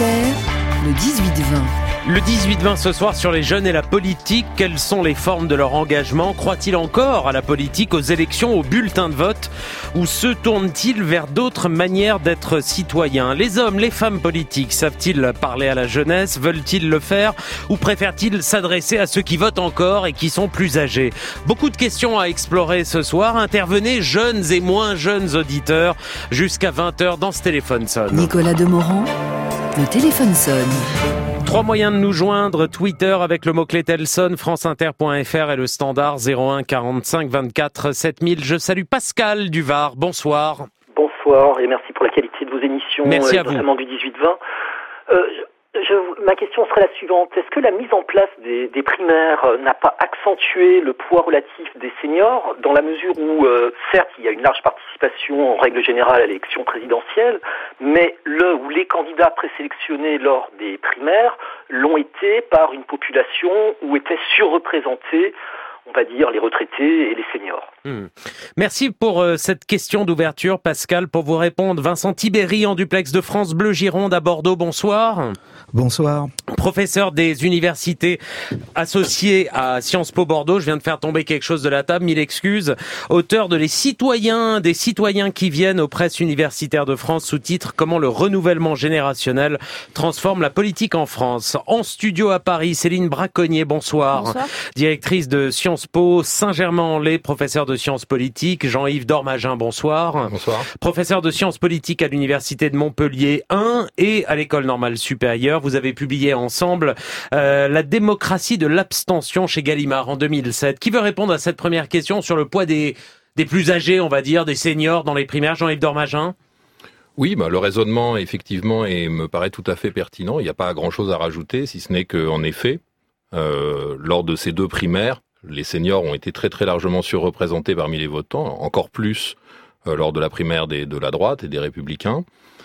Inter, le 18-20. Le 18-20 ce soir sur les jeunes et la politique. Quelles sont les formes de leur engagement ? Croient-ils encore à la politique, aux élections, aux bulletins de vote ? Ou se tournent-ils vers d'autres manières d'être citoyens ? Les hommes, les femmes politiques savent-ils parler à la jeunesse ? Veulent-ils le faire ? Ou préfèrent-ils s'adresser à ceux qui votent encore et qui sont plus âgés ? Beaucoup de questions à explorer ce soir. Intervenez jeunes et moins jeunes auditeurs jusqu'à 20h dans ce téléphone sonne. Nicolas Demorand, le téléphone sonne. 3 moyens de nous joindre, Twitter avec le mot-clé Telson, franceinter.fr et le standard 01 45 24 7000. Je salue Pascal du Var, bonsoir. Bonsoir et merci pour la qualité de vos émissions, merci à vous. notamment du 18-20. Ma question serait la suivante. Est-ce que la mise en place des primaires n'a pas accentué le poids relatif des seniors dans la mesure où, certes, il y a une large participation en règle générale à l'élection présidentielle, mais les candidats présélectionnés lors des primaires l'ont été par une population où étaient surreprésentés, on va dire, les retraités et les seniors. Merci pour cette question d'ouverture, Pascal. Pour vous répondre, Vincent Tibéry en duplex de France Bleu Gironde à Bordeaux, bonsoir. Bonsoir. Professeur des universités associé à Sciences Po Bordeaux, je viens de faire tomber quelque chose de la table, 1000 excuses. Auteur de Les citoyens, des citoyens qui viennent aux presses universitaires de France, sous-titre Comment le renouvellement générationnel transforme la politique en France. En studio à Paris, Céline Braconnier, bonsoir. Bonsoir. Directrice de Sciences Po Saint-Germain-en-Laye, professeur de sciences politiques. Jean-Yves Dormagin, bonsoir. Bonsoir. Professeur de sciences politiques à l'université de Montpellier 1 et à l'école normale supérieure. Vous avez publié ensemble La démocratie de l'abstention chez Gallimard en 2007. Qui veut répondre à cette première question sur le poids des plus âgés, on va dire, des seniors dans les primaires? Jean-Yves Dormagin. Oui, le raisonnement, effectivement, me paraît tout à fait pertinent. Il n'y a pas grand-chose à rajouter, si ce n'est qu'en effet, lors de ces 2 primaires, les seniors ont été très très largement surreprésentés parmi les votants, encore plus lors de la primaire de la droite et des Républicains.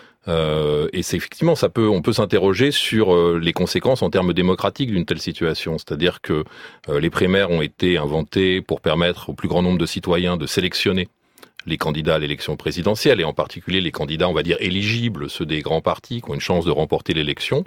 Et c'est effectivement, on peut s'interroger sur les conséquences en termes démocratiques d'une telle situation. C'est-à-dire que les primaires ont été inventées pour permettre au plus grand nombre de citoyens de sélectionner les candidats à l'élection présidentielle, et en particulier les candidats, on va dire, éligibles, ceux des grands partis qui ont une chance de remporter l'élection.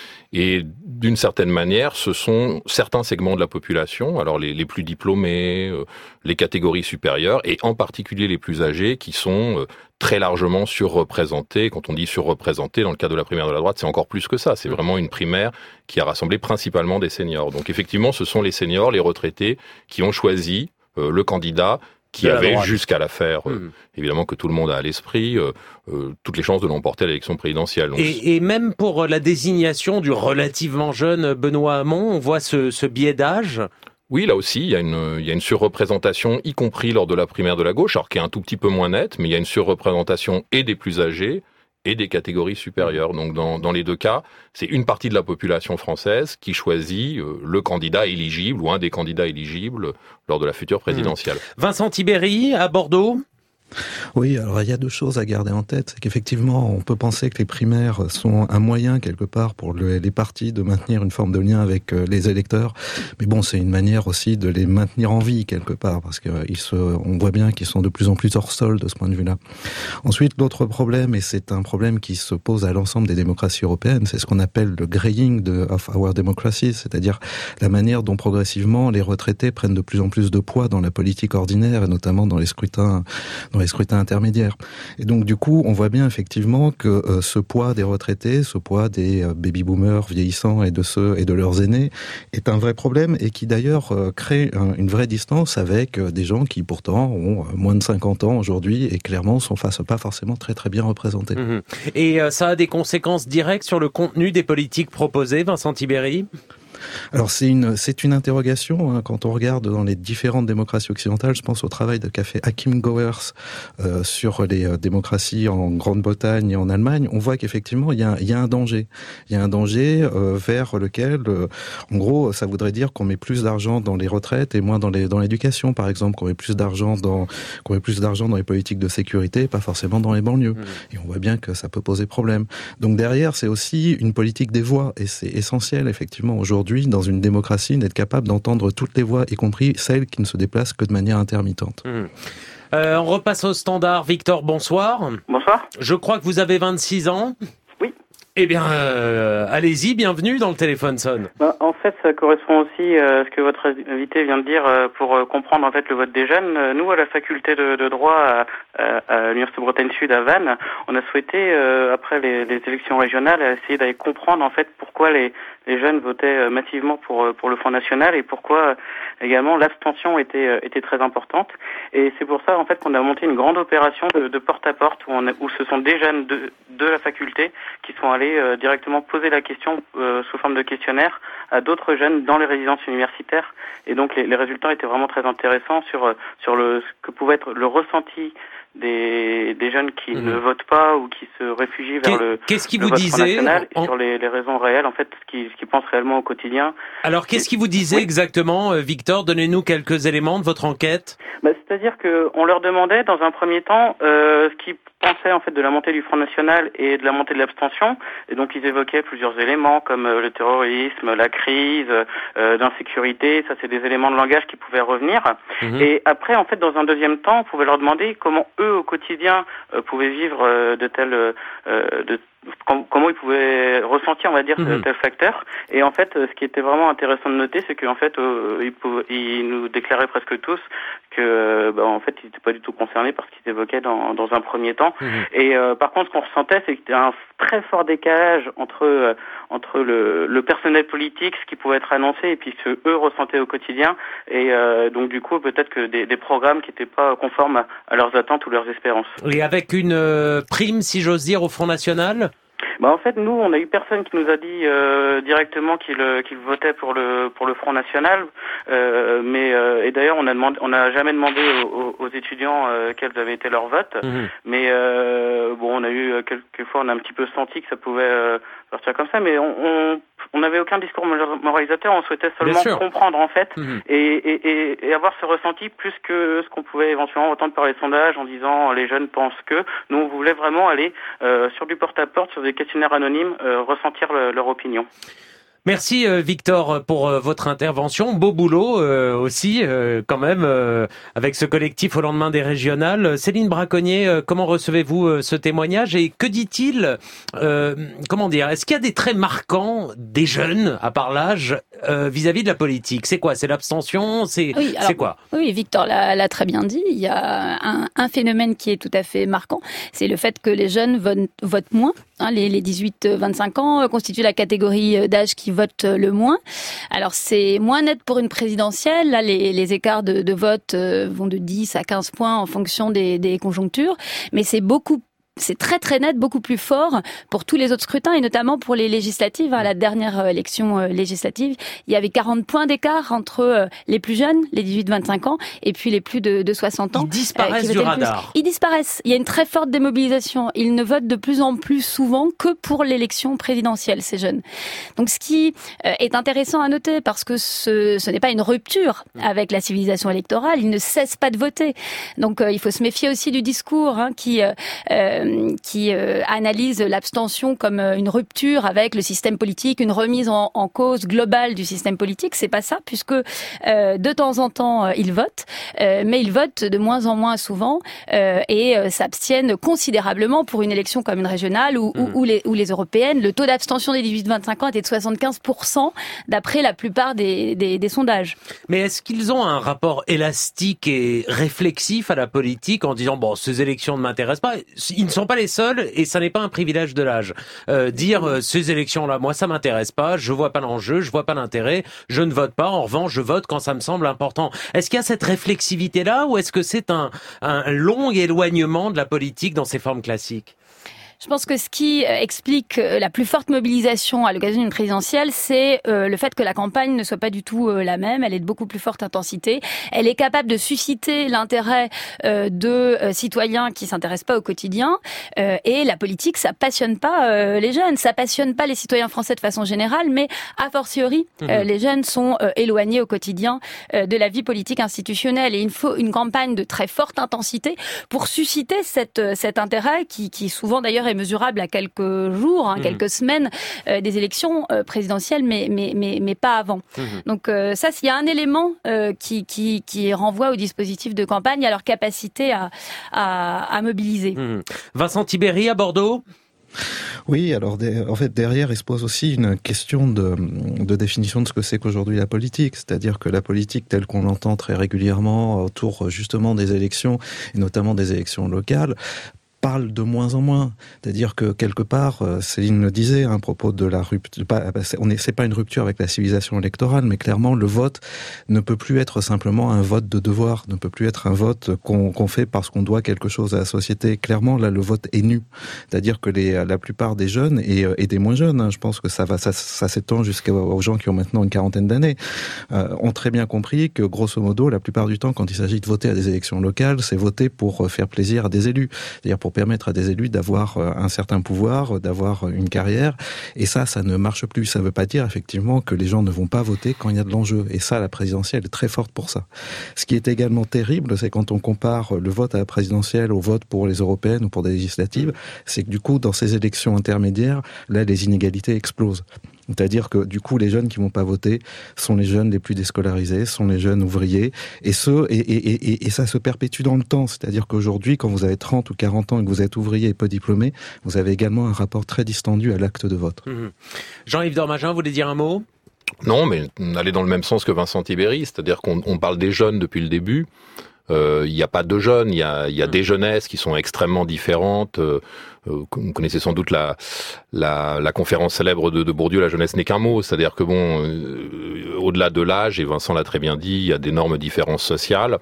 Et d'une certaine manière, ce sont certains segments de la population, alors les plus diplômés, les catégories supérieures, et en particulier les plus âgés, qui sont très largement surreprésentés. Quand on dit surreprésentés, dans le cadre de la primaire de la droite, c'est encore plus que ça. C'est vraiment une primaire qui a rassemblé principalement des seniors. Donc effectivement, ce sont les seniors, les retraités, qui ont choisi le candidat qui avait jusqu'à l'affaire, évidemment que tout le monde a à l'esprit, toutes les chances de l'emporter à l'élection présidentielle. Donc, et même pour la désignation du relativement jeune Benoît Hamon, on voit ce biais d'âge. Oui, là aussi, il y a une surreprésentation, y compris lors de la primaire de la gauche, alors qui est un tout petit peu moins nette, mais il y a une surreprésentation et des plus âgés et des catégories supérieures. Donc dans les 2 cas, c'est une partie de la population française qui choisit le candidat éligible ou un des candidats éligibles lors de la future présidentielle. Vincent Tibéry à Bordeaux. Oui, alors il y a 2 choses à garder en tête. C'est qu'effectivement, on peut penser que les primaires sont un moyen, quelque part, pour les partis de maintenir une forme de lien avec les électeurs. Mais bon, c'est une manière aussi de les maintenir en vie, quelque part, parce que on voit bien qu'ils sont de plus en plus hors sol de ce point de vue-là. Ensuite, l'autre problème, et c'est un problème qui se pose à l'ensemble des démocraties européennes, c'est ce qu'on appelle le greying of our democracy, c'est-à-dire la manière dont progressivement les retraités prennent de plus en plus de poids dans la politique ordinaire, et notamment dans les scrutins intermédiaires. Et donc, du coup, on voit bien effectivement que ce poids des retraités, ce poids des baby-boomers vieillissants et de leurs aînés est un vrai problème, et qui d'ailleurs crée une vraie distance avec des gens qui pourtant ont moins de 50 ans aujourd'hui et clairement sont pas forcément très très bien représentés. Et ça a des conséquences directes sur le contenu des politiques proposées, Vincent Tibéry ? Alors c'est une interrogation, hein, quand on regarde dans les différentes démocraties occidentales. Je pense au travail qu'a fait Hakim Gowers sur les démocraties en Grande-Bretagne et en Allemagne. On voit qu'effectivement il y a un danger. Il y a un danger vers lequel, en gros, ça voudrait dire qu'on met plus d'argent dans les retraites et moins dans l'éducation, par exemple, qu'on met plus d'argent dans les politiques de sécurité, pas forcément dans les banlieues. Et on voit bien que ça peut poser problème. Donc derrière, c'est aussi une politique des voix, et c'est essentiel effectivement aujourd'hui dans une démocratie d'être capable d'entendre toutes les voix, y compris celles qui ne se déplacent que de manière intermittente. On repasse au standard. Victor, bonsoir. Bonsoir. Je crois que vous avez 26 ans. Oui. Eh bien, allez-y, bienvenue dans le téléphone sonne. En fait, ça correspond aussi à ce que votre invité vient de dire pour comprendre en fait le vote des jeunes. Nous, à la faculté de droit à l'Université de Bretagne Sud à Vannes, on a souhaité, après les élections régionales, essayer d'aller comprendre en fait pourquoi les jeunes votaient massivement pour le Front National et pourquoi également l'abstention était très importante. Et c'est pour ça en fait qu'on a monté une grande opération de porte-à-porte où ce sont des jeunes de la faculté qui sont allés directement poser la question sous forme de questionnaire à d'autres jeunes dans les résidences universitaires. Et donc les résultats étaient vraiment très intéressants sur ce que pouvait être le ressenti des jeunes qui ne votent pas ou qui se réfugient vers le vote national et sur les raisons réelles, en fait, ce qu'ils pensent réellement au quotidien. Alors, qu'est-ce qu'ils vous disaient exactement, Victor? Donnez-nous quelques éléments de votre enquête. C'est-à-dire qu'on leur demandait, dans un premier temps, ce qu'ils pensaient en fait de la montée du Front National et de la montée de l'abstention. Et donc, ils évoquaient plusieurs éléments comme le terrorisme, la crise, d'insécurité. Ça, c'est des éléments de langage qui pouvaient revenir. Et après, en fait, dans un deuxième temps, on pouvait leur demander comment eux, au quotidien, pouvaient vivre comment ils pouvaient ressentir, on va dire, tel facteur. Et en fait, ce qui était vraiment intéressant de noter, c'est qu'en fait, ils nous déclaraient presque tous que, en fait, ils n'étaient pas du tout concernés par ce qu'ils évoquaient dans un premier temps. Et par contre, ce qu'on ressentait, c'est qu'il y avait un très fort décalage entre le personnel politique, ce qui pouvait être annoncé, et puis ce que eux ressentaient au quotidien. Et donc, du coup, peut-être que des programmes qui n'étaient pas conformes à leurs attentes ou leurs espérances. Et avec une prime, si j'ose dire, au Front National? En fait, nous, on a eu personne qui nous a dit directement qu'il votait pour le Front National, et d'ailleurs, on n'a jamais demandé aux étudiants quels avaient été leurs votes, mais on a eu quelquefois, on a un petit peu senti que ça pouvait partir comme ça, mais on n'avait aucun discours moralisateur, on souhaitait seulement comprendre en fait et avoir ce ressenti plus que ce qu'on pouvait éventuellement entendre par les sondages en disant les jeunes pensent que. Nous, on voulait vraiment aller sur du porte-à-porte, sur des questionnaires anonymes, ressentir leur opinion. Merci Victor pour votre intervention. Beau boulot aussi quand même avec ce collectif au lendemain des régionales. Céline Braconnier, comment recevez-vous ce témoignage et que dit-il est-ce qu'il y a des traits marquants des jeunes à part l'âge vis-à-vis de la politique? C'est quoi? C'est l'abstention? C'est quoi? Oui, Victor l'a très bien dit. Il y a un phénomène qui est tout à fait marquant, c'est le fait que les jeunes votent moins. Les 18-25 ans constituent la catégorie d'âge qui vote le moins. Alors c'est moins net pour une présidentielle. Là, les écarts de vote vont de 10 à 15 points en fonction des conjonctures. Mais c'est très très net, beaucoup plus fort pour tous les autres scrutins et notamment pour les législatives. À la dernière élection législative, il y avait 40 points d'écart entre les plus jeunes, les 18-25 ans, et puis les plus de 60 ans. Ils disparaissent du radar. Ils disparaissent. Il y a une très forte démobilisation. Ils ne votent de plus en plus souvent que pour l'élection présidentielle, ces jeunes. Donc ce qui est intéressant à noter, parce que ce n'est pas une rupture avec la civilisation électorale, ils ne cessent pas de voter. Donc il faut se méfier aussi du discours qui analyse l'abstention comme une rupture avec le système politique, une remise en cause globale du système politique. C'est pas ça, puisque de temps en temps ils votent, mais ils votent de moins en moins souvent et s'abstiennent considérablement pour une élection comme une régionale ou les européennes. Le taux d'abstention des 18-25 ans était de 75% d'après la plupart des sondages. Mais est-ce qu'ils ont un rapport élastique et réflexif à la politique en disant ces élections ne m'intéressent pas? Ils ne sont pas les seuls et ça n'est pas un privilège de l'âge. Ces élections-là, moi ça m'intéresse pas, je vois pas l'enjeu, je vois pas l'intérêt, je ne vote pas, en revanche je vote quand ça me semble important. Est-ce qu'il y a cette réflexivité-là ou est-ce que c'est un long éloignement de la politique dans ses formes classiques? Je pense que ce qui explique la plus forte mobilisation à l'occasion d'une présidentielle, c'est le fait que la campagne ne soit pas du tout la même. Elle est de beaucoup plus forte intensité. Elle est capable de susciter l'intérêt de citoyens qui s'intéressent pas au quotidien. Et la politique, ça passionne pas les jeunes, ça passionne pas les citoyens français de façon générale, mais a fortiori, les jeunes sont éloignés au quotidien de la vie politique institutionnelle. Et il faut une campagne de très forte intensité pour susciter cet intérêt qui souvent d'ailleurs est mesurable à quelques jours, quelques semaines des élections présidentielles, mais pas avant. Donc ça, s'il y a un élément qui renvoie au dispositif de campagne, à leur capacité à mobiliser. Vincent Tibéri à Bordeaux. Oui, alors en fait derrière il se pose aussi une question de définition de ce que c'est qu'aujourd'hui la politique, c'est-à-dire que la politique telle qu'on l'entend très régulièrement autour justement des élections et notamment des élections locales parle de moins en moins. C'est-à-dire que quelque part, Céline le disait à propos de la rupture, c'est pas une rupture avec la civilisation électorale, mais clairement le vote ne peut plus être simplement un vote de devoir, ne peut plus être un vote qu'on fait parce qu'on doit quelque chose à la société. Clairement, là, le vote est nu. C'est-à-dire que la plupart des jeunes et des moins jeunes, hein, je pense que ça s'étend jusqu'aux gens qui ont maintenant une quarantaine d'années, ont très bien compris que grosso modo, la plupart du temps, quand il s'agit de voter à des élections locales, c'est voter pour faire plaisir à des élus. C'est-à-dire pour permettre à des élus d'avoir un certain pouvoir, d'avoir une carrière. Et ça ne marche plus. Ça ne veut pas dire effectivement que les gens ne vont pas voter quand il y a de l'enjeu. Et ça, la présidentielle est très forte pour ça. Ce qui est également terrible, c'est quand on compare le vote à la présidentielle au vote pour les européennes ou pour des législatives, c'est que du coup, dans ces élections intermédiaires, là, les inégalités explosent. C'est-à-dire que du coup, les jeunes qui vont pas voter sont les jeunes les plus déscolarisés, sont les jeunes ouvriers, et ça se perpétue dans le temps. C'est-à-dire qu'aujourd'hui, quand vous avez 30 ou 40 ans et que vous êtes ouvrier et peu diplômé, vous avez également un rapport très distendu à l'acte de vote. Jean-Yves Dormagin, vous voulez dire un mot ? Non, mais aller dans le même sens que Vincent Tibéri, c'est-à-dire qu'on parle des jeunes depuis le début. Il n'y a pas de jeunes, il y a des jeunesses qui sont extrêmement différentes. Vous connaissez sans doute la conférence célèbre de Bourdieu, la jeunesse n'est qu'un mot. C'est-à-dire que au-delà de l'âge, et Vincent l'a très bien dit, il y a d'énormes différences sociales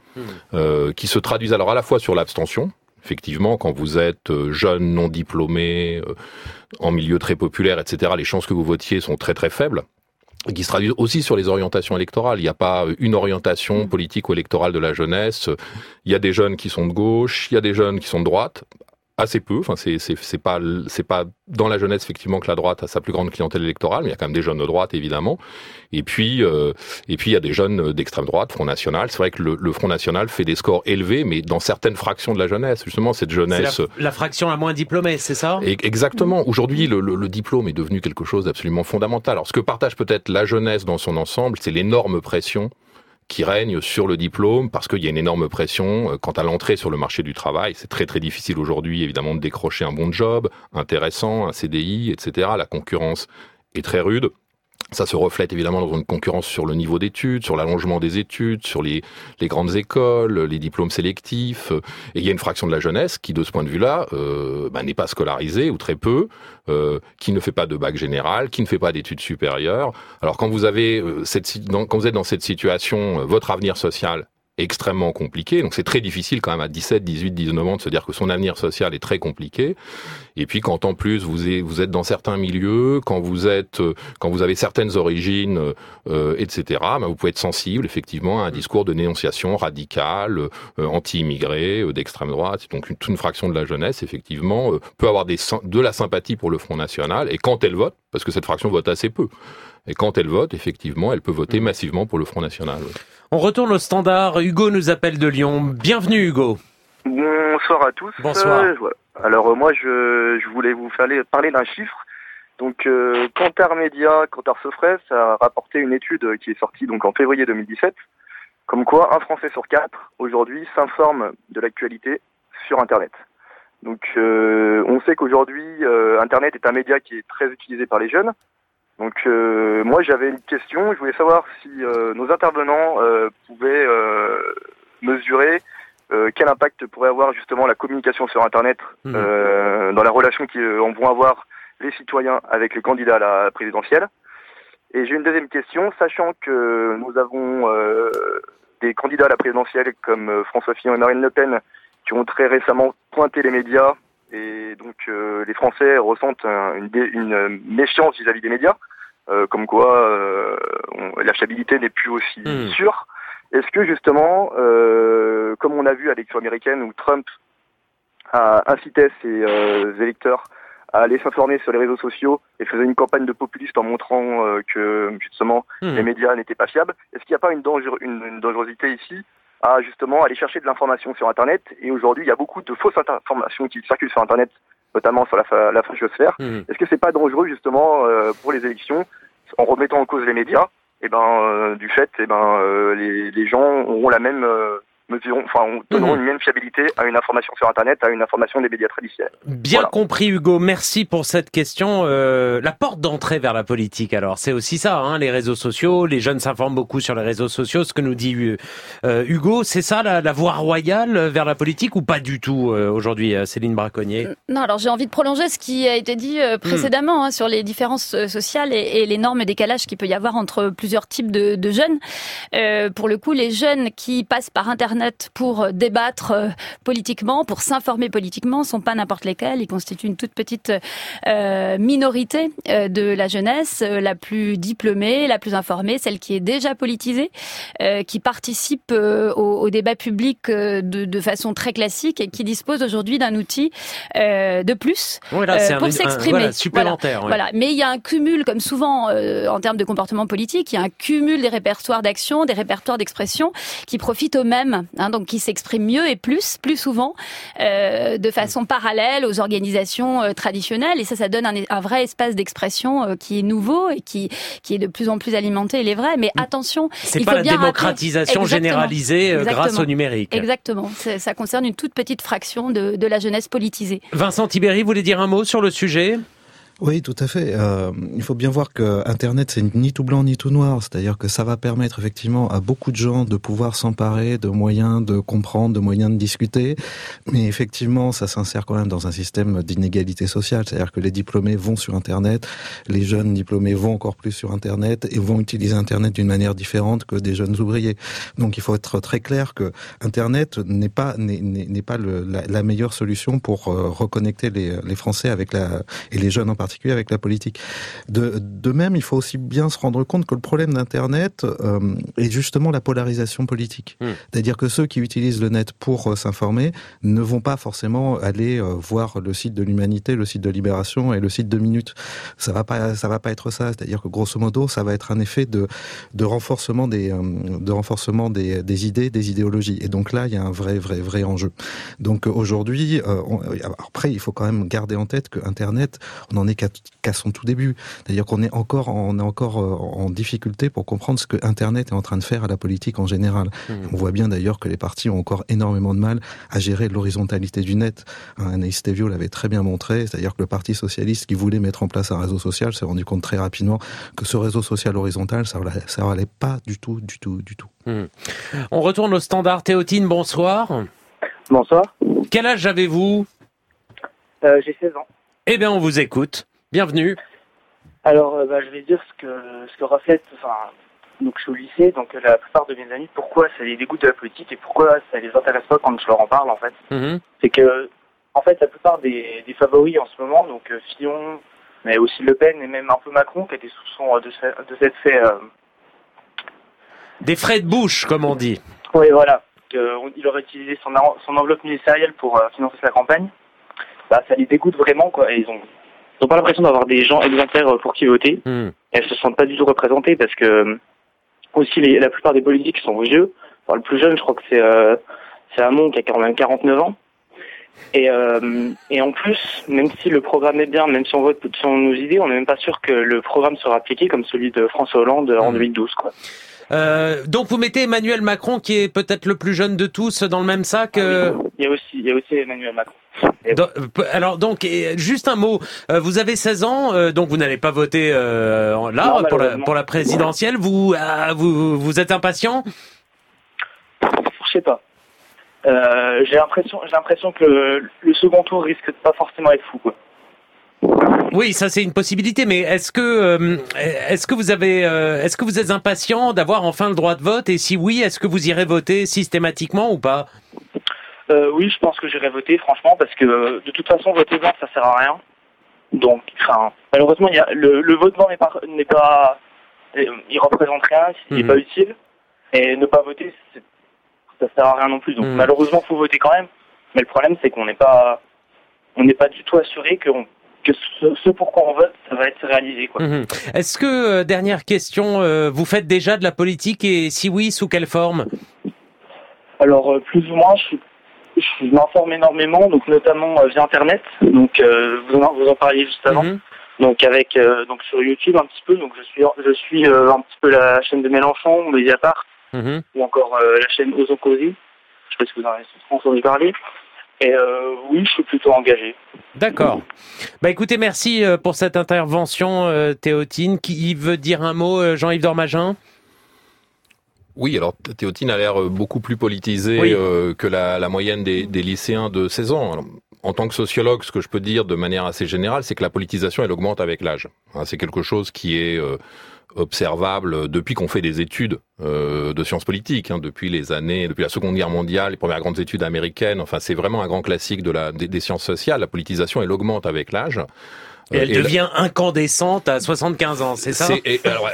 qui se traduisent alors à la fois sur l'abstention. Effectivement, quand vous êtes jeune, non diplômé, en milieu très populaire, etc., les chances que vous votiez sont très très faibles. Et qui se traduit aussi sur les orientations électorales. Il n'y a pas une orientation politique ou électorale de la jeunesse. Il y a des jeunes qui sont de gauche, il y a des jeunes qui sont de droite. Assez peu. Enfin, c'est pas dans la jeunesse effectivement que la droite a sa plus grande clientèle électorale, mais il y a quand même des jeunes de droite évidemment. Et puis il y a des jeunes d'extrême droite, Front National. C'est vrai que le Front National fait des scores élevés, mais dans certaines fractions de la jeunesse. Justement, cette jeunesse. C'est la fraction la moins diplômée, c'est ça ? Exactement. Aujourd'hui, le diplôme est devenu quelque chose d'absolument fondamental. Alors, ce que partage peut-être la jeunesse dans son ensemble, c'est l'énorme pression qui règne sur le diplôme, parce qu'il y a une énorme pression quant à l'entrée sur le marché du travail. C'est très très difficile aujourd'hui, évidemment, de décrocher un bon job, intéressant, un CDI, etc. La concurrence est très rude. Ça se reflète évidemment dans une concurrence sur le niveau d'études, sur l'allongement des études, sur les grandes écoles, les diplômes sélectifs. Et il y a une fraction de la jeunesse qui, de ce point de vue-là, n'est pas scolarisée ou très peu, qui ne fait pas de bac général, qui ne fait pas d'études supérieures. Alors quand vous avez quand vous êtes dans cette situation, votre avenir social est extrêmement compliqué, donc c'est très difficile quand même à 17, 18, 19 ans de se dire que son avenir social est très compliqué. Et puis quand en plus vous êtes dans certains milieux, quand vous avez certaines origines, etc., vous pouvez être sensible effectivement à un discours de dénonciation radicale, anti-immigré, d'extrême droite. Donc toute une fraction de la jeunesse effectivement peut avoir de la sympathie pour le Front National, et quand elle vote, parce que cette fraction vote assez peu, et quand elle vote, effectivement, elle peut voter massivement pour le Front National. Oui. On retourne au standard. Hugo nous appelle de Lyon. Bienvenue Hugo. Bonsoir à tous. Bonsoir. Voilà. Alors moi, je voulais vous parler d'un chiffre. Donc Kantar Media, Kantar Sofres a rapporté une étude qui est sortie donc en février 2017, comme quoi un Français sur 4 aujourd'hui s'informe de l'actualité sur Internet. Donc on sait qu'aujourd'hui Internet est un média qui est très utilisé par les jeunes. Donc moi j'avais une question, je voulais savoir si nos intervenants pouvaient mesurer quel impact pourrait avoir justement la communication sur Internet dans la relation qu'en vont avoir les citoyens avec les candidats à la présidentielle. Et j'ai une deuxième question, sachant que nous avons des candidats à la présidentielle comme François Fillon et Marine Le Pen qui ont très récemment pointé les médias, et donc les Français ressentent une méfiance vis-à-vis des médias, comme quoi la fiabilité n'est plus aussi sûre. Est-ce que justement, comme on a vu à l'élection américaine où Trump a incité ses électeurs à aller s'informer sur les réseaux sociaux et faisait une campagne de populiste en montrant que justement les médias n'étaient pas fiables, est-ce qu'il n'y a pas une dangerosité ici à justement aller chercher de l'information sur Internet? Et aujourd'hui, il y a beaucoup de fausses informations qui circulent sur Internet, notamment sur la fachosphère. Est-ce que c'est pas dangereux justement pour les élections, en remettant en cause les médias, du fait les gens auront la même donneront une même fiabilité à une information sur Internet, à une information des médias traditionnels. Bien compris, Hugo. Merci pour cette question. La porte d'entrée vers la politique, alors, c'est aussi ça, hein, les réseaux sociaux. Les jeunes s'informent beaucoup sur les réseaux sociaux. Ce que nous dit Hugo, c'est ça la voie royale vers la politique ou pas du tout aujourd'hui, Céline Braconnier? Non, alors j'ai envie de prolonger ce qui a été dit précédemment hein, sur les différences sociales et l'énorme décalage qu'il peut y avoir entre plusieurs types de jeunes. Pour le coup, les jeunes qui passent par Internet pour débattre politiquement, pour s'informer politiquement, sont pas n'importe lesquels. Ils constituent une toute petite minorité de la jeunesse, la plus diplômée, la plus informée, celle qui est déjà politisée, qui participe au débat public de façon très classique et qui dispose aujourd'hui d'un outil de plus pour s'exprimer. Supplémentaire. Voilà. Mais il y a un cumul, comme souvent en termes de comportement politique, il y a un cumul des répertoires d'action, des répertoires d'expression qui profitent aux mêmes, hein, donc qui s'expriment mieux et plus souvent, de façon parallèle aux organisations traditionnelles. Et ça donne un vrai espace d'expression qui est nouveau et qui est de plus en plus alimenté, il est vrai. Mais attention, c'est pas la démocratisation généralisée grâce au numérique. Exactement. Ça concerne une toute petite fraction de la jeunesse politisée. Vincent Tibéri, vous voulez dire un mot sur le sujet ? Oui, tout à fait. Il faut bien voir que Internet, c'est ni tout blanc ni tout noir. C'est-à-dire que ça va permettre effectivement à beaucoup de gens de pouvoir s'emparer de moyens de comprendre, de moyens de discuter. Mais effectivement, ça s'insère quand même dans un système d'inégalité sociale. C'est-à-dire que les diplômés vont sur Internet, les jeunes diplômés vont encore plus sur Internet et vont utiliser Internet d'une manière différente que des jeunes ouvriers. Donc il faut être très clair que Internet n'est pas la meilleure solution pour reconnecter les Français et les jeunes en particulier avec la politique. De même, il faut aussi bien se rendre compte que le problème d'Internet est justement la polarisation politique. C'est-à-dire que ceux qui utilisent le net pour s'informer ne vont pas forcément aller voir le site de l'Humanité, le site de Libération et le site de Minutes. Ça va pas être ça. C'est-à-dire que grosso modo, ça va être un effet de renforcement des idées, des idéologies. Et donc là, il y a un vrai enjeu. Donc aujourd'hui, après, il faut quand même garder en tête que Internet, on en est qu'à son tout début. C'est-à-dire qu'on est encore en difficulté pour comprendre ce que Internet est en train de faire à la politique en général. On voit bien d'ailleurs que les partis ont encore énormément de mal à gérer l'horizontalité du net. Anaïs Théviot l'avait très bien montré, c'est-à-dire que le Parti socialiste qui voulait mettre en place un réseau social s'est rendu compte très rapidement que ce réseau social horizontal, ça allait pas du tout. On retourne au standard. Théotine, bonsoir. Bonsoir. Quel âge avez-vous ? J'ai 16 ans. Eh bien, on vous écoute. Bienvenue. Alors, je vais dire ce que reflète, donc je suis au lycée, donc la plupart de mes amis, pourquoi ça les dégoûte de la politique et pourquoi ça les intéresse pas quand je leur en parle, en fait. C'est que, en fait, la plupart des favoris en ce moment, donc Fillon, mais aussi Le Pen et même un peu Macron, qui étaient sous de cette fait... Des frais de bouche, comme on dit. Oui, voilà. Il aurait utilisé son enveloppe ministérielle pour financer sa campagne. Ça les dégoûte vraiment, quoi. Et ils ont pas l'impression d'avoir des gens exemplaires pour qui voter. Et elles se sentent pas du tout représentées parce que aussi la plupart des politiques sont vieux. Enfin, le plus jeune, je crois que c'est Hamon qui a quand même 49 ans. Et en plus, même si le programme est bien, même si on vote sur nos idées, on n'est même pas sûr que le programme sera appliqué comme celui de François Hollande en 2012, quoi. Donc vous mettez Emmanuel Macron, qui est peut-être le plus jeune de tous, dans le même sac. Oui. Il y a aussi Emmanuel Macron. Alors donc, juste un mot. Vous avez 16 ans, donc vous n'allez pas voter pour la présidentielle. Vous êtes impatient ? Je sais pas. J'ai l'impression que le second tour risque de pas forcément être fou, quoi. Oui, ça c'est une possibilité, mais est-ce que vous êtes impatient d'avoir enfin le droit de vote, et si oui, est-ce que vous irez voter systématiquement ou pas ? Oui, je pense que j'irai voter, franchement, parce que de toute façon, voter blanc, ça sert à rien. Donc, malheureusement, le vote blanc n'est pas, il représente rien, il n'est pas utile, et ne pas voter, ça sert à rien non plus. Donc, malheureusement, faut voter quand même. Mais le problème, c'est qu'on n'est pas du tout assuré que ce pourquoi on vote, ça va être réalisé, quoi. Est-ce que, dernière question, vous faites déjà de la politique, et si oui, sous quelle forme ? Alors, plus ou moins, je m'informe énormément, donc notamment via Internet. Donc, vous en parliez juste avant. Donc, donc sur YouTube un petit peu. Donc, je suis un petit peu la chaîne de Mélenchon, Mediapart, ou encore la chaîne Osons Causer. sais pas si vous en avez entendu parler. Et oui, je suis plutôt engagé. D'accord. Bah écoutez, merci pour cette intervention, Théotine. Qui veut dire un mot, Jean-Yves Dormagin ? Oui, alors Théotine a l'air beaucoup plus politisé que la moyenne des lycéens de 16 ans. Alors, en tant que sociologue, ce que je peux dire de manière assez générale, c'est que la politisation, elle augmente avec l'âge. C'est quelque chose qui est observable depuis qu'on fait des études de sciences politiques, depuis la Seconde Guerre mondiale, les premières grandes études américaines. Enfin, c'est vraiment un grand classique des sciences sociales. La politisation, elle augmente avec l'âge. Et elle devient incandescente à 75 ans, c'est ça ? Alors,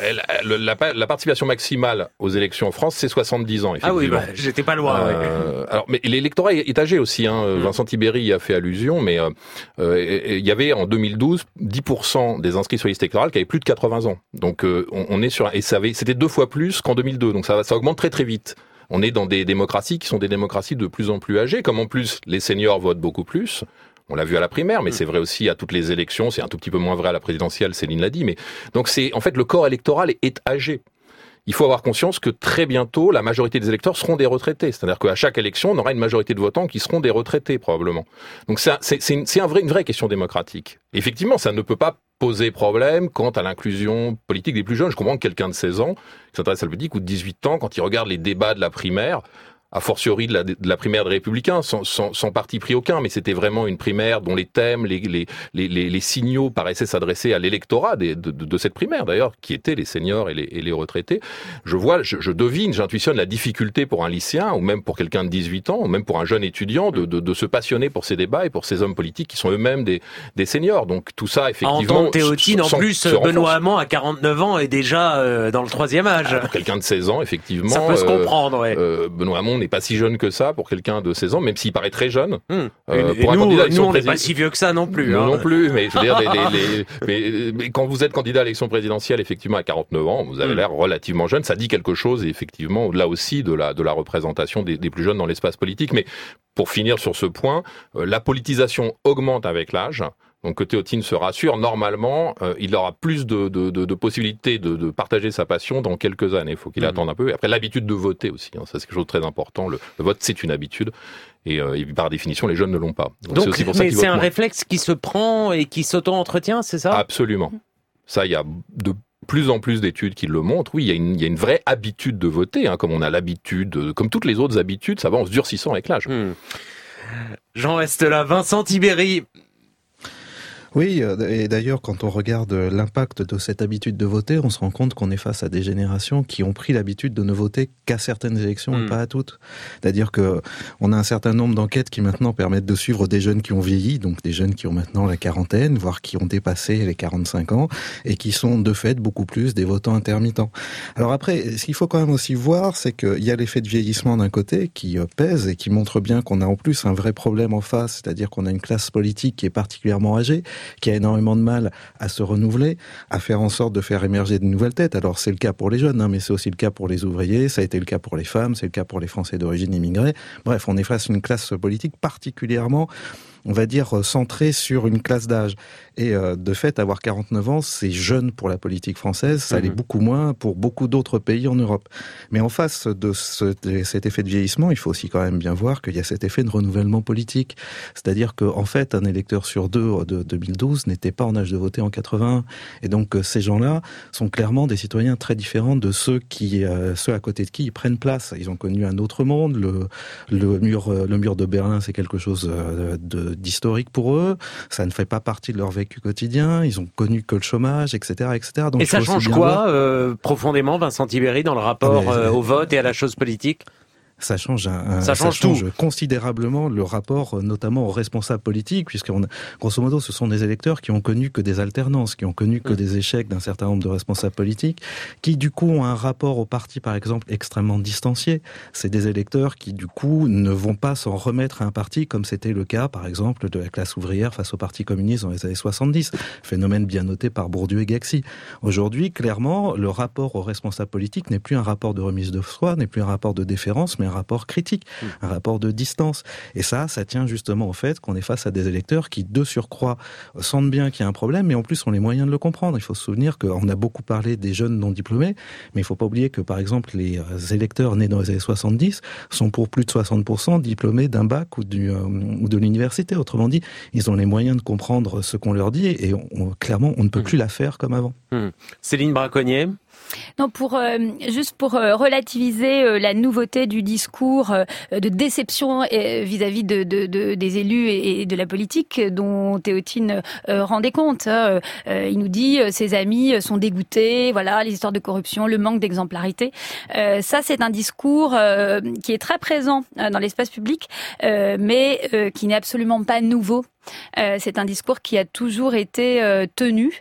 la participation maximale aux élections en France, c'est 70 ans, effectivement. Ah oui, j'étais pas loin. Alors, mais l'électorat est âgé aussi. Vincent Tibéri y a fait allusion, mais il y avait en 2012 10% des inscrits sur la liste électorale qui avaient plus de 80 ans. Donc, on est sur c'était 2 fois plus qu'en 2002. Donc, ça augmente très très vite. On est dans des démocraties qui sont des démocraties de plus en plus âgées, comme en plus les seniors votent beaucoup plus. On l'a vu à la primaire, mais c'est vrai aussi à toutes les élections. C'est un tout petit peu moins vrai à la présidentielle, Céline l'a dit. Mais donc en fait, le corps électoral est âgé. Il faut avoir conscience que très bientôt, la majorité des électeurs seront des retraités. C'est-à-dire qu'à chaque élection, on aura une majorité de votants qui seront des retraités, probablement. Donc c'est une vraie question démocratique. Effectivement, ça ne peut pas poser problème quant à l'inclusion politique des plus jeunes. Je comprends que quelqu'un de 16 ans, qui s'intéresse à la politique, ou de 18 ans, quand il regarde les débats de la primaire, a fortiori de la primaire des Républicains, sans parti pris aucun, mais c'était vraiment une primaire dont les thèmes, les signaux paraissaient s'adresser à l'électorat de cette primaire, d'ailleurs, qui étaient les seniors et les retraités. Je devine, j'intuitionne la difficulté pour un lycéen, ou même pour quelqu'un de 18 ans, ou même pour un jeune étudiant, de se passionner pour ces débats et pour ces hommes politiques qui sont eux-mêmes des seniors. Donc tout ça, effectivement... En tant que Théotine, en plus, Benoît Hamon, à 49 ans, est déjà dans le 3e âge. Pour quelqu'un de 16 ans, effectivement... Ça peut se comprendre, ouais. Benoît Hamon n'est pas si jeune que ça pour quelqu'un de 16 ans, même s'il paraît très jeune. Nous, on n'est pas si vieux que ça non plus. Non plus, mais je veux dire, mais quand vous êtes candidat à l'élection présidentielle, effectivement, à 49 ans, vous avez l'air relativement jeune. Ça dit quelque chose, effectivement, là aussi, de la représentation des plus jeunes dans l'espace politique. Mais pour finir sur ce point, la politisation augmente avec l'âge. Donc que Théotine se rassure, normalement, il aura plus de possibilités de partager sa passion dans quelques années. Il faut qu'il attende un peu. Et après, l'habitude de voter aussi, ça c'est quelque chose de très important. Le vote, c'est une habitude. Et par définition, les jeunes ne l'ont pas. Donc c'est aussi pour ça qu'ils votent moins. Réflexe qui se prend et qui s'auto-entretient, c'est ça ? Absolument. Ça, il y a de plus en plus d'études qui le montrent. Oui, il y a une vraie habitude de voter, comme on a l'habitude, comme toutes les autres habitudes, ça va en se durcissant avec l'âge. J'en reste là. Vincent Tibéri. Oui, et d'ailleurs, quand on regarde l'impact de cette habitude de voter, on se rend compte qu'on est face à des générations qui ont pris l'habitude de ne voter qu'à certaines élections et pas à toutes. C'est-à-dire que on a un certain nombre d'enquêtes qui maintenant permettent de suivre des jeunes qui ont vieilli, donc des jeunes qui ont maintenant la quarantaine, voire qui ont dépassé les 45 ans, et qui sont de fait beaucoup plus des votants intermittents. Alors après, ce qu'il faut quand même aussi voir, c'est qu'il y a l'effet de vieillissement d'un côté qui pèse et qui montre bien qu'on a en plus un vrai problème en face, c'est-à-dire qu'on a une classe politique qui est particulièrement âgée, qui a énormément de mal à se renouveler, à faire en sorte de faire émerger de nouvelles têtes. Alors c'est le cas pour les jeunes, mais c'est aussi le cas pour les ouvriers, ça a été le cas pour les femmes, c'est le cas pour les Français d'origine immigrée. Bref, on est face à une classe politique particulièrement, on va dire, centrée sur une classe d'âge. Et de fait, avoir 49 ans, c'est jeune pour la politique française, ça l'est beaucoup moins pour beaucoup d'autres pays en Europe. Mais en face de cet effet de vieillissement, il faut aussi quand même bien voir qu'il y a cet effet de renouvellement politique. C'est-à-dire qu'en fait, un électeur sur 2 de 2012 n'était pas en âge de voter en 81. Et donc, ces gens-là sont clairement des citoyens très différents de ceux à côté de qui ils prennent place. Ils ont connu un autre monde. Le mur de Berlin, c'est quelque chose d'historique pour eux. Ça ne fait pas partie de leur vécu quotidien. Ils ont connu que le chômage, etc., etc. Donc, et ça change quoi, profondément, Vincent Tibéri, dans le rapport au vote et à la chose politique ? Ça change considérablement le rapport, notamment aux responsables politiques, puisque grosso modo, ce sont des électeurs qui ont connu que des alternances, qui ont connu que des échecs d'un certain nombre de responsables politiques, qui du coup ont un rapport au parti, par exemple, extrêmement distancié. C'est des électeurs qui du coup ne vont pas s'en remettre à un parti, comme c'était le cas, par exemple, de la classe ouvrière face au Parti communiste dans les années 70. Phénomène bien noté par Bourdieu et Gaxi. Aujourd'hui, clairement, le rapport aux responsables politiques n'est plus un rapport de remise de soi, n'est plus un rapport de déférence, mais un rapport critique, un rapport de distance. Et ça tient justement au fait qu'on est face à des électeurs qui, de surcroît, sentent bien qu'il y a un problème, mais en plus ont les moyens de le comprendre. Il faut se souvenir qu'on a beaucoup parlé des jeunes non diplômés, mais il ne faut pas oublier que, par exemple, les électeurs nés dans les années 70 sont pour plus de 60% diplômés d'un bac ou de l'université. Autrement dit, ils ont les moyens de comprendre ce qu'on leur dit et clairement, on ne peut plus la faire comme avant. Céline Braconnier. Non, juste pour relativiser la nouveauté du discours de déception vis-à-vis des élus et de la politique dont Théotine rendait compte. Il nous dit ses amis sont dégoûtés, voilà, les histoires de corruption, le manque d'exemplarité. Ça, c'est un discours qui est très présent dans l'espace public, mais qui n'est absolument pas nouveau. C'est un discours qui a toujours été tenu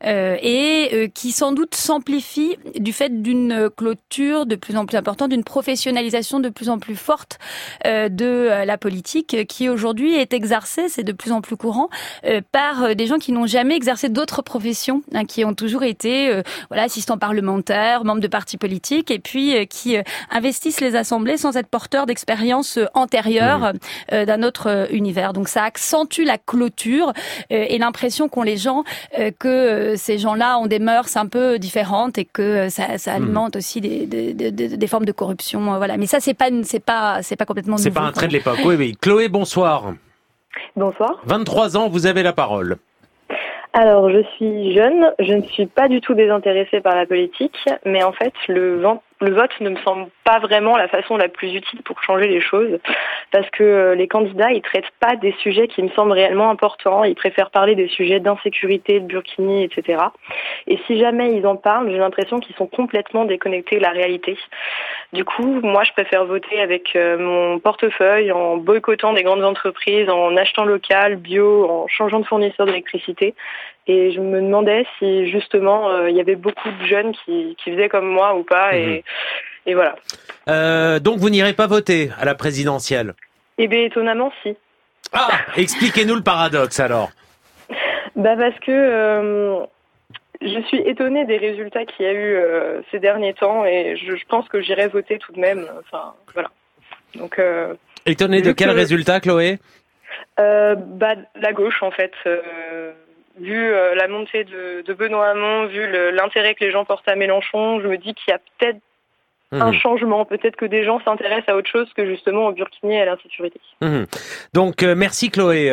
et qui sans doute s'amplifie du fait d'une clôture de plus en plus importante, d'une professionnalisation de plus en plus forte de la politique qui aujourd'hui est exercée, c'est de plus en plus courant, par des gens qui n'ont jamais exercé d'autres professions, qui ont toujours été assistants parlementaires, membres de partis politiques et puis qui investissent les assemblées sans être porteurs d'expériences antérieures d'un autre univers. Donc ça accentue la clôture et l'impression qu'ont les gens que ces gens-là ont des mœurs un peu différentes et que ça alimente aussi des formes de corruption. Voilà. Mais ça, c'est pas complètement nouveau. C'est pas un trait de l'époque. Oui. Chloé, bonsoir. Bonsoir. 23 ans, vous avez la parole. Alors, je suis jeune, je ne suis pas du tout désintéressée par la politique, mais en fait, le vote ne me semble pas vraiment la façon la plus utile pour changer les choses, parce que les candidats, ils traitent pas des sujets qui me semblent réellement importants, ils préfèrent parler des sujets d'insécurité, de burkini, etc. Et si jamais ils en parlent, j'ai l'impression qu'ils sont complètement déconnectés de la réalité. Du coup, moi, je préfère voter avec mon portefeuille, en boycottant des grandes entreprises, en achetant local, bio, en changeant de fournisseur d'électricité. Et je me demandais si justement il y avait beaucoup de jeunes qui faisaient comme moi ou pas. Et voilà. Donc vous n'irez pas voter à la présidentielle? Eh bien, étonnamment, si. Ah, expliquez-nous le paradoxe alors. Parce que je suis étonnée des résultats qu'il y a eu ces derniers temps et je pense que j'irai voter tout de même. Enfin, voilà. Donc. Étonnée de quel résultat, Chloé? La gauche, en fait. Vu la montée de Benoît Hamon, vu l'intérêt que les gens portent à Mélenchon, je me dis qu'il y a peut-être un changement. Peut-être que des gens s'intéressent à autre chose que justement au burkini et à l'insécurité. Donc, merci Chloé.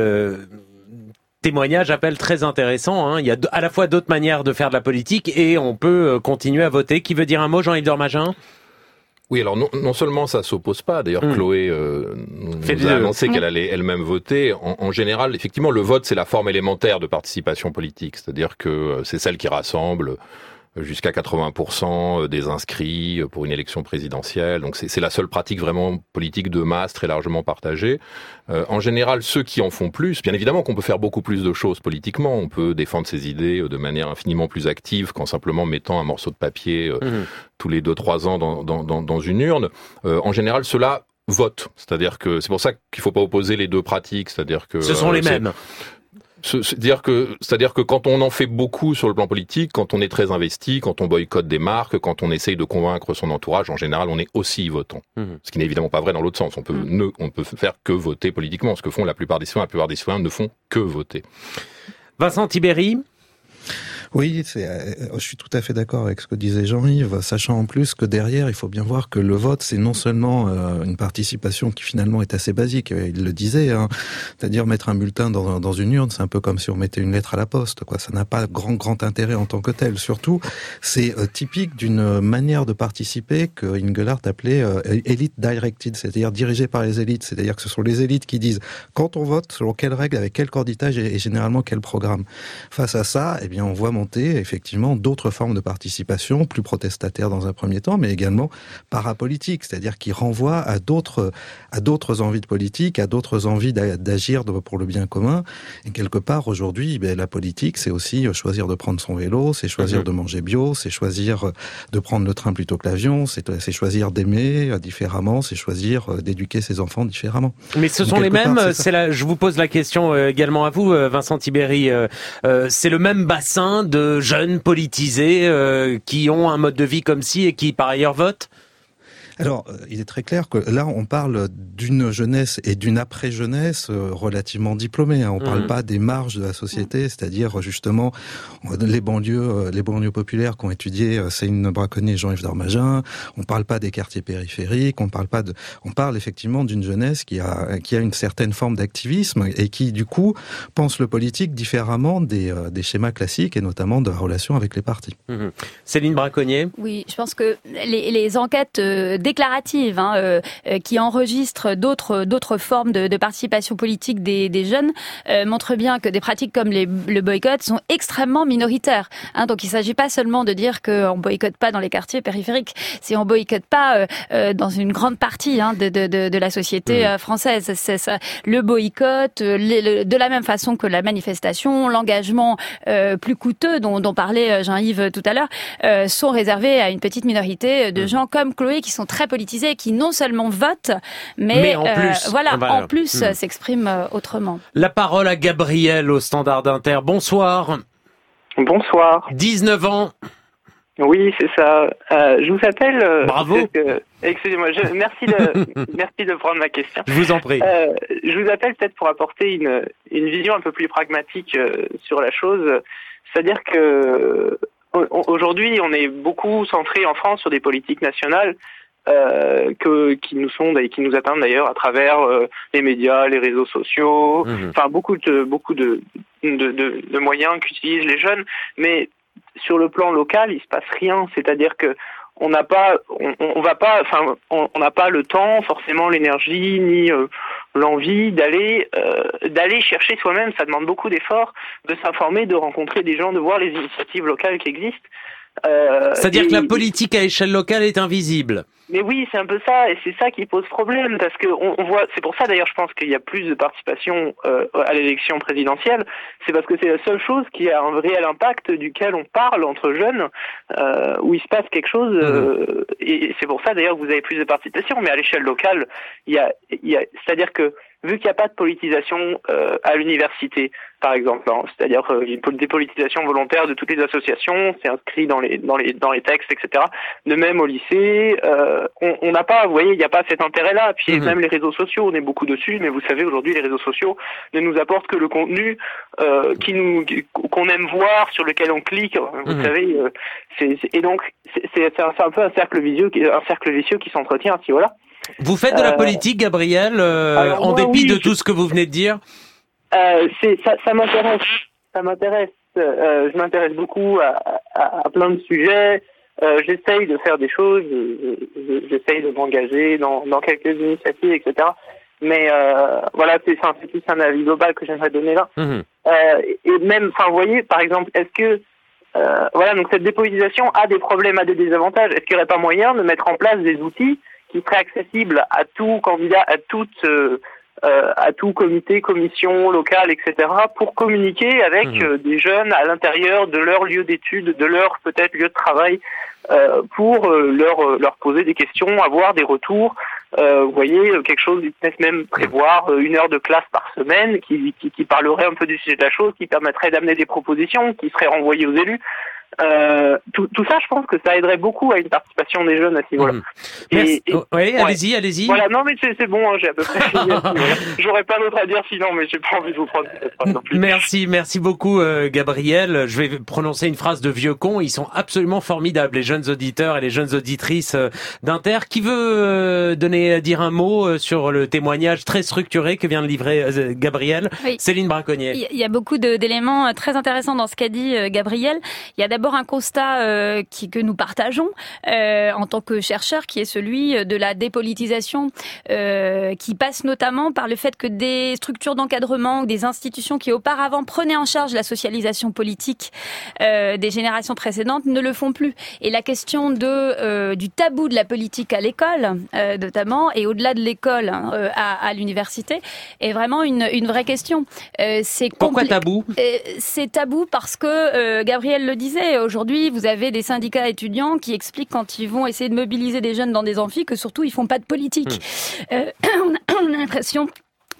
Témoignage, appel très intéressant. Hein. Il y a à la fois d'autres manières de faire de la politique et on peut continuer à voter. Qui veut dire un mot, Jean-Yves Dormagin? Oui, alors non seulement ça s'oppose pas, d'ailleurs Chloé nous a annoncé qu'elle allait elle-même voter. En général, effectivement, le vote, c'est la forme élémentaire de participation politique, c'est-à-dire que c'est celle qui rassemble jusqu'à 80% des inscrits pour une élection présidentielle. Donc c'est la seule pratique vraiment politique de masse très largement partagée. En général, ceux qui en font plus, bien évidemment qu'on peut faire beaucoup plus de choses politiquement. On peut défendre ses idées de manière infiniment plus active qu'en simplement mettant un morceau de papier tous les 2-3 ans dans une urne. En général, ceux-là votent. C'est-à-dire que c'est pour ça qu'il faut pas opposer les deux pratiques. C'est-à-dire que ce sont les mêmes. C'est-à-dire que quand on en fait beaucoup sur le plan politique, quand on est très investi, quand on boycotte des marques, quand on essaye de convaincre son entourage, en général, on est aussi votant. Ce qui n'est évidemment pas vrai dans l'autre sens. On peut faire que voter politiquement. Ce que font la plupart des citoyens. La plupart des citoyens ne font que voter. Vincent Tibéri. Oui, je suis tout à fait d'accord avec ce que disait Jean-Yves, sachant en plus que derrière, il faut bien voir que le vote, c'est non seulement une participation qui finalement est assez basique, il le disait, hein, c'est-à-dire mettre un bulletin dans une urne, c'est un peu comme si on mettait une lettre à la poste, quoi. Ça n'a pas grand intérêt en tant que tel. Surtout, c'est typique d'une manière de participer que Engelhardt appelait elite directed, c'est-à-dire dirigée par les élites, c'est-à-dire que ce sont les élites qui disent quand on vote, selon quelles règles, avec quel candidat et généralement quel programme. Face à ça, eh bien, on voit effectivement d'autres formes de participation, plus protestataires dans un premier temps, mais également parapolitiques, c'est-à-dire qui renvoient à d'autres envies de politique, à d'autres envies d'agir pour le bien commun. Et quelque part, aujourd'hui, la politique, c'est aussi choisir de prendre son vélo, c'est choisir de manger bio, c'est choisir de prendre le train plutôt que l'avion, c'est choisir d'aimer différemment, c'est choisir d'éduquer ses enfants différemment. Mais ce sont les mêmes, je vous pose la question également à vous, Vincent Tibéri, c'est le même bassin de jeunes politisés qui ont un mode de vie comme ci et qui par ailleurs votent? Alors, il est très clair que là, on parle d'une jeunesse et d'une après-jeunesse relativement diplômée. On parle pas des marges de la société, c'est-à-dire justement les banlieues populaires qu'ont étudié Céline Braconnier et Jean-Yves Darmagin. On parle pas des quartiers périphériques. On parle effectivement d'une jeunesse qui a une certaine forme d'activisme et qui, du coup, pense le politique différemment des schémas classiques et notamment de la relation avec les partis. Céline Braconnier. Oui, je pense que les enquêtes déclaratives qui enregistrent d'autres formes de participation politique des jeunes montrent bien que des pratiques comme le boycott sont extrêmement minoritaires. Donc il ne s'agit pas seulement de dire qu'on ne boycotte pas dans les quartiers périphériques, c'est on ne boycotte pas dans une grande partie de la société française. C'est ça. Le boycott, de la même façon que la manifestation, l'engagement plus coûteux dont parlait Jean-Yves tout à l'heure, sont réservés à une petite minorité de gens comme Chloé qui sont très politisés, qui non seulement votent, mais en plus s'expriment autrement. La parole à Gabriel au Standard d'Inter. Bonsoir. Bonsoir. 19 ans. Oui, c'est ça. Je vous appelle. Bravo. Excusez-moi. Merci de prendre ma question. Je vous en prie. Je vous appelle peut-être pour apporter une vision un peu plus pragmatique sur la chose. C'est-à-dire que aujourd'hui, on est beaucoup centré en France sur des politiques nationales qui nous atteignent d'ailleurs à travers les médias, les réseaux sociaux, enfin beaucoup de moyens qu'utilisent les jeunes, mais sur le plan local, il se passe rien. C'est-à-dire que on n'a pas le temps, forcément l'énergie ni l'envie d'aller chercher soi-même. Ça demande beaucoup d'efforts, de s'informer, de rencontrer des gens, de voir les initiatives locales qui existent. C'est-à-dire que la politique à échelle locale est invisible. Mais oui, c'est un peu ça, et c'est ça qui pose problème, parce que on voit, c'est pour ça d'ailleurs je pense qu'il y a plus de participation à l'élection présidentielle, c'est parce que c'est la seule chose qui a un réel impact duquel on parle entre jeunes, où il se passe quelque chose, et c'est pour ça d'ailleurs que vous avez plus de participation, mais à l'échelle locale, c'est-à-dire que vu qu'il n'y a pas de politisation à l'université, par exemple, c'est-à-dire une dépolitisation volontaire de toutes les associations, c'est inscrit dans les textes, etc. De même au lycée, on n'a pas, vous voyez, il n'y a pas cet intérêt-là. Puis même les réseaux sociaux, on est beaucoup dessus, mais vous savez, aujourd'hui, les réseaux sociaux ne nous apportent que le contenu qu'on aime voir, sur lequel on clique. Vous savez, et donc c'est un peu un cercle vicieux qui s'entretient. Si voilà. Vous faites de la politique, Gabriel, en dépit de tout ce que vous venez de dire. Ça m'intéresse. Je m'intéresse beaucoup à plein de sujets. J'essaye de faire des choses. J'essaye de m'engager dans quelques initiatives, etc. Mais voilà, c'est plus un avis global que j'aimerais donner là. Et même, vous voyez, par exemple, est-ce que donc cette dépolitisation a des problèmes, a des désavantages. Est-ce qu'il n'y aurait pas moyen de mettre en place des outils qui seraient accessibles à tout candidat, à tout comité, commission locale, etc., pour communiquer avec des jeunes à l'intérieur de leur lieu d'études, de leur peut-être lieu de travail, pour leur poser des questions, avoir des retours. Vous voyez, quelque chose, peut-être même prévoir 1 heure de classe par semaine qui parlerait un peu du sujet de la chose, qui permettrait d'amener des propositions, qui seraient renvoyées aux élus. Tout ça, je pense que ça aiderait beaucoup à une participation des jeunes à ce niveau-là. Oui, allez-y. Voilà, non, mais c'est bon, j'ai à peu près fini. J'aurais pas d'autre à dire sinon, mais j'ai pas envie de vous prendre non plus. Merci beaucoup, Gabriel. Je vais prononcer une phrase de vieux con. Ils sont absolument formidables, les jeunes auditeurs et les jeunes auditrices d'Inter. Qui veut dire un mot sur le témoignage très structuré que vient de livrer Gabriel? Oui. Céline Braconnier. Il y a beaucoup d'éléments très intéressants dans ce qu'a dit Gabriel. Il y a d'abord un constat que nous partageons en tant que chercheurs, qui est celui de la dépolitisation, qui passe notamment par le fait que des structures d'encadrement ou des institutions qui auparavant prenaient en charge la socialisation politique des générations précédentes ne le font plus. Et la question du tabou de la politique à l'école, notamment, et au-delà de l'école à l'université, est vraiment une vraie question. Pourquoi tabou ? C'est tabou parce que, Gabriel le disait, aujourd'hui, vous avez des syndicats étudiants qui expliquent quand ils vont essayer de mobiliser des jeunes dans des amphis que surtout, ils font pas de politique. On a l'impression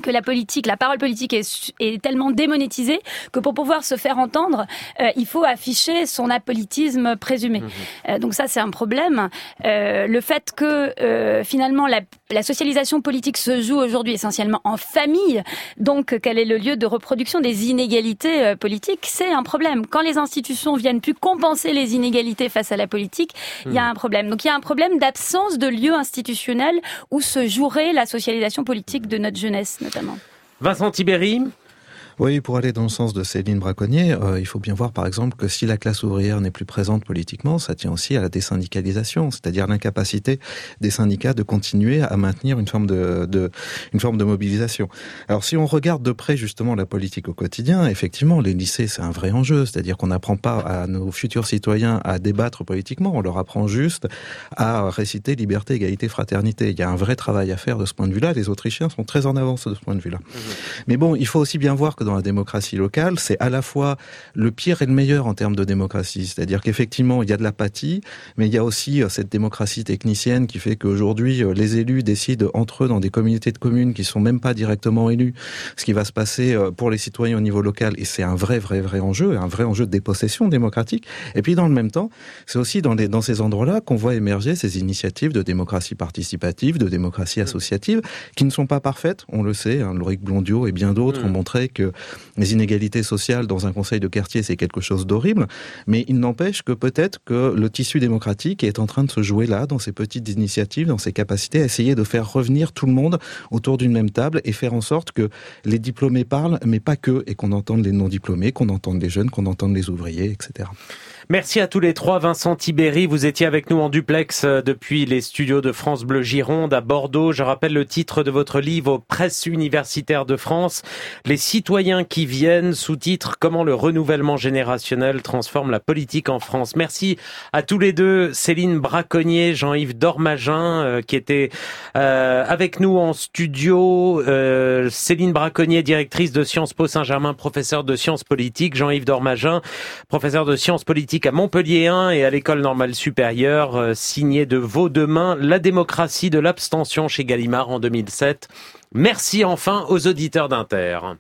que la parole politique est tellement démonétisée que pour pouvoir se faire entendre, il faut afficher son apolitisme présumé. Donc ça, c'est un problème. Le fait que finalement la socialisation politique se joue aujourd'hui essentiellement en famille, donc quel est le lieu de reproduction des inégalités politiques, c'est un problème. Quand les institutions viennent plus compenser les inégalités face à la politique, il y a un problème. Donc il y a un problème d'absence de lieu institutionnel où se jouerait la socialisation politique de notre jeunesse, notamment. Vincent Tibéri. Oui, pour aller dans le sens de Céline Braconnier, il faut bien voir par exemple que si la classe ouvrière n'est plus présente politiquement, ça tient aussi à la désyndicalisation, c'est-à-dire l'incapacité des syndicats de continuer à maintenir une forme de mobilisation. Alors si on regarde de près justement la politique au quotidien, effectivement, les lycées c'est un vrai enjeu, c'est-à-dire qu'on n'apprend pas à nos futurs citoyens à débattre politiquement, on leur apprend juste à réciter liberté, égalité, fraternité. Il y a un vrai travail à faire de ce point de vue-là, les Autrichiens sont très en avance de ce point de vue-là. Mais bon, il faut aussi bien voir que dans la démocratie locale, c'est à la fois le pire et le meilleur en termes de démocratie. C'est-à-dire qu'effectivement, il y a de l'apathie, mais il y a aussi cette démocratie technicienne qui fait qu'aujourd'hui, les élus décident entre eux dans des communautés de communes qui sont même pas directement élus, ce qui va se passer pour les citoyens au niveau local. Et c'est un vrai enjeu, un vrai enjeu de dépossession démocratique. Et puis dans le même temps, c'est aussi dans ces endroits-là qu'on voit émerger ces initiatives de démocratie participative, de démocratie associative, qui ne sont pas parfaites, on le sait, Lauric Blondiot et bien d'autres ont montré que les inégalités sociales dans un conseil de quartier, c'est quelque chose d'horrible, mais il n'empêche que peut-être que le tissu démocratique est en train de se jouer là, dans ces petites initiatives, dans ces capacités à essayer de faire revenir tout le monde autour d'une même table et faire en sorte que les diplômés parlent, mais pas que, et qu'on entende les non-diplômés, qu'on entende les jeunes, qu'on entende les ouvriers, etc. Merci à tous les trois. Vincent Tibéri, vous étiez avec nous en duplex depuis les studios de France Bleu Gironde à Bordeaux. Je rappelle le titre de votre livre aux Presses universitaires de France, Les citoyens qui viennent, sous-titre Comment le renouvellement générationnel transforme la politique en France. Merci à tous les deux, Céline Braconnier, Jean-Yves Dormagin, qui étaient avec nous en studio. Céline Braconnier, directrice de Sciences Po Saint-Germain, professeure de sciences politiques. Jean-Yves Dormagin, professeur de sciences politiques à Montpellier 1 et à l'École normale supérieure, signé de Vaudemain, La démocratie de l'abstention chez Gallimard en 2007. Merci enfin aux auditeurs d'Inter.